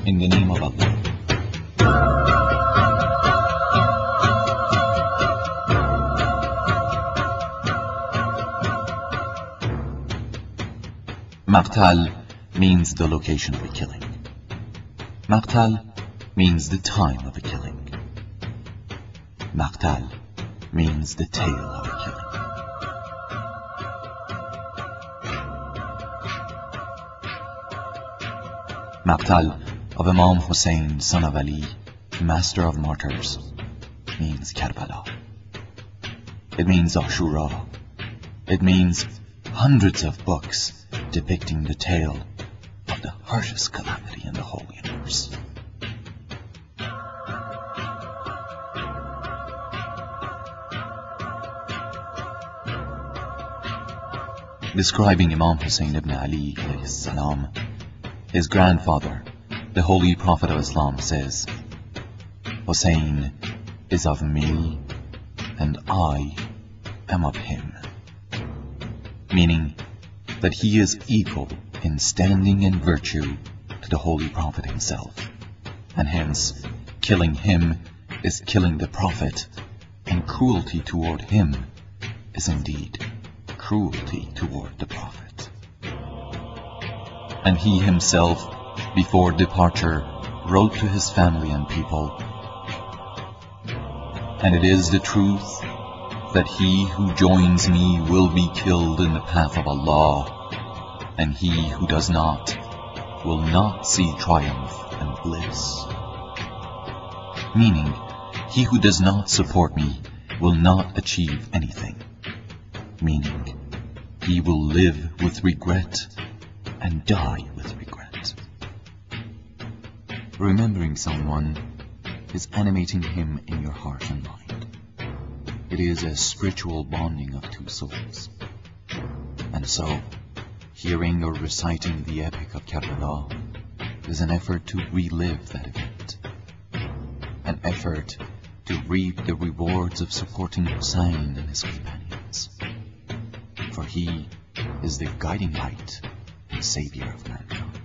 In the name of Allah. Maqtal means the location of a killing. Maqtal means the time of a killing. Maqtal means the tale of a killing. Maqtal of Imam Hussein, son of Ali, master of martyrs, means Karbala. It means Ashura. It means hundreds of books depicting the tale of the harshest calamity in the whole universe. Describing Imam Hussein ibn Ali alayhi salam, his grandfather, the Holy Prophet of Islam, says, Hussein is of me and I am of him. Meaning that he is equal in standing and virtue to the Holy Prophet himself, and hence killing him is killing the Prophet, and cruelty toward him is indeed cruelty toward the Prophet. And he himself, before departure, wrote to his family and people, and it is the truth that he who joins me will be killed in the path of Allah, and he who does not will not see triumph and bliss. Meaning, he who does not support me will not achieve anything. Meaning, he will live with regret and die with regret. Remembering someone is animating him in your heart and mind. It is a spiritual bonding of two souls. And so, hearing or reciting the epic of Karbala is an effort to relive that event. An effort to reap the rewards of supporting Hussein and his companions. For he is the guiding light and savior of mankind.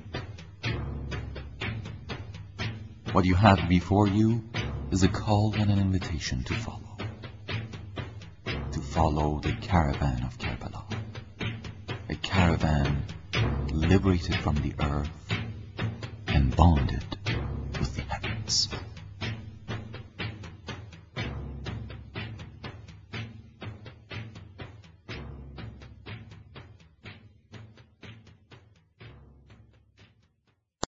What you have before you is a call and an invitation to follow. To follow the caravan of Karbala. A caravan liberated from the earth and bonded with the heavens.